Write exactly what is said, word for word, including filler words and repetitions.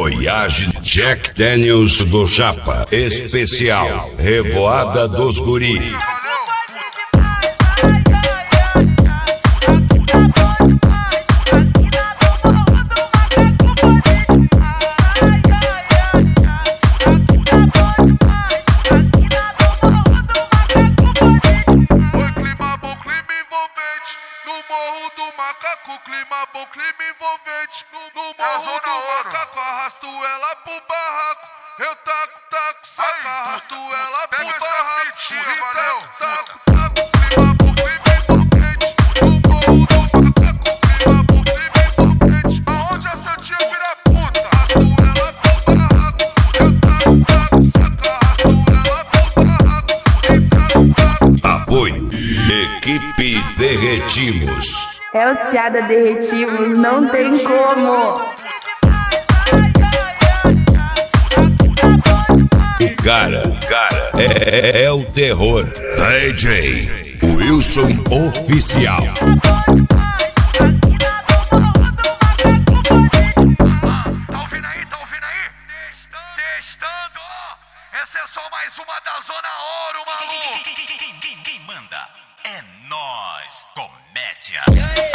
Voyage Jack Daniels do Japa. Especial Revoada dos Guri. Clima bom, clima envolvente. No, no morro do macaco, arrasto ela pro barraco. Eu taco, taco, saca, arrasto ela pro barraco. Taco, taco, taco, clima bom, clima envolvente. No morro do macaco, clima bom, clima envolvente. Aonde a Santinha vira puta, arrasto ela pro barraco. Eu taco, taco, saca, arrasto ela pro barraco. Taco, taco. Apoio Equipe Derretimos. É os piada derretimos, não tem como. O cara, o cara é, é, é o terror. D J Wilson Oficial. Tá ouvindo aí? Tá ouvindo aí? Testando. Testando. Essa é só mais uma da Zona Ouro, maluco. Quem manda é nós, comédia. E aí?